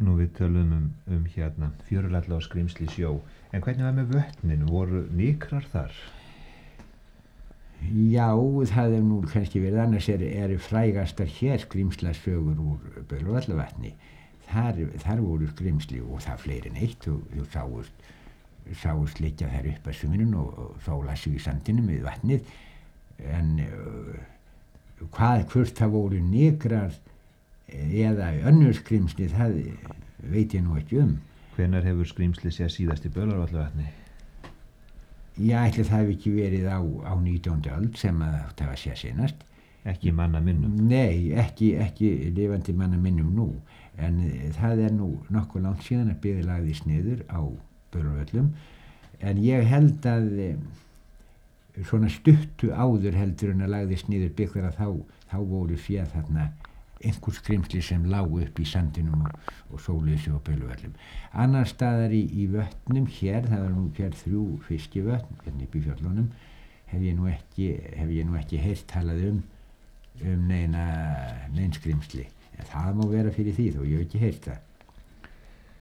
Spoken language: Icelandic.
Nú við tölum hérna fjörulalla og skrímsli sjó, en hvernig var með vötnin, voru nykrar þar? Já, það nú kannski verið, annars eru frægastar hér skrímslasögur úr Böðlavatni. Þar voru skrímsli og það fleiri en eitt og sáust liggja þær upp að sumrun og sóla sig í sandinum við vatnið, en hvort það voru nykrar eða önnur skrímsli, það veit ég nú ekki Hvenær hefur skrímsli séð síðast í Böðlavatni? Já, ætli það hefði ekki verið á 19. öld sem að það var séð seinast. Ekki manna minnum? Nei, ekki lifandi manna minnum nú, en það nú nokkuð langt síðan að byggði lagðist niður á Böðlavöllum, en ég held að svona stuttu áður heldur en að lagðist niður byggðar að þá voru séð þarna einhver skrímsli sem lágu upp í sandinum og sóluðu sig á Böðlavöllum. Annar staðar í vötnum hér, það var nú hér 3 fiskivötn hérna upp í fjöllunum, hef ég nú ekki heyrt talað nein skrímsli, en það má vera fyrir því þó ég hef ekki heyrt það.